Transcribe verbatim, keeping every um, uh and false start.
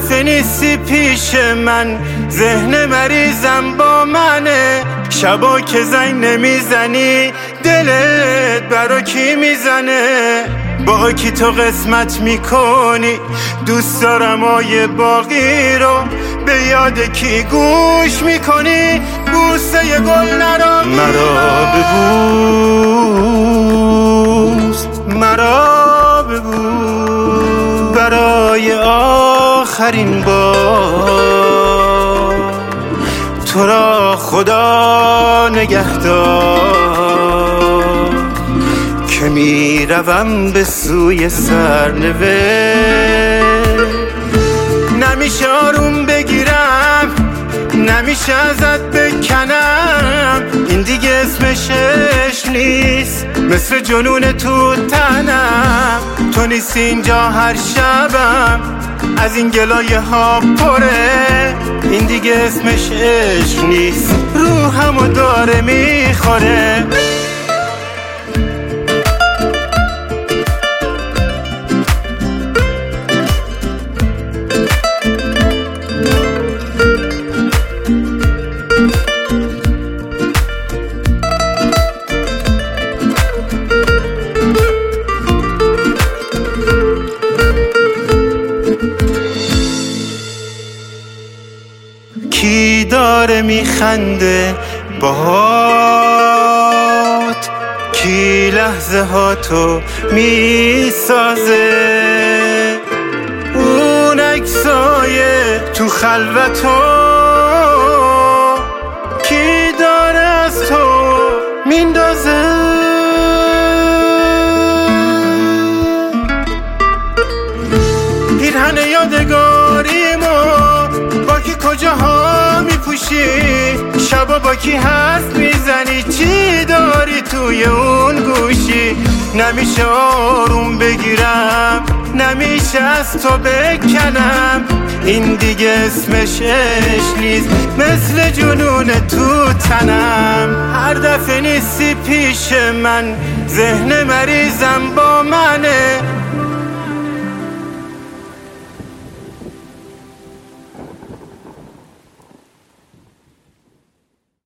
دفعه نیستی پیش من، ذهن مریضم با منه. شبا که زنگ نمیزنی دلت برا کی میزنه؟ با کی تو قسمت میکنی؟ دوست دارم آیه باقی رو به یاد کی گوش میکنی؟ بوسه ی گل نرا مرا ببوس، مرا ببوس برای آخرین بار. تو را خدا نگهدار که می روم به سوی سرنوشت. نمیشه آروم بگیرم، نمیشه ازت بکنم، این دیگه اسمش عشق نیست، مثل جنون تو تنم. تو نیستی اینجا هر شبم، از این گلایه ها پره، این دیگه اسمش عشق نیست، روحمو داره میخوره. کی داره میخنده باهات؟ کی لحظه ها تو میسازه؟ اون عکسای تو خلوتو کی داره از تو میندازه؟ پیرهن یادگاریمو با کی کجاها میپوشی؟ شبا با کی حرف میزنی؟ چی داری توی اون گوشی؟ نمیشه آروم بگیرم، نمیشه از تو بکنم، این دیگه اسمش عشق نیست، مثل جنون تو تنم. هر دفعه نیستی پیش من، ذهن مریضم با منه.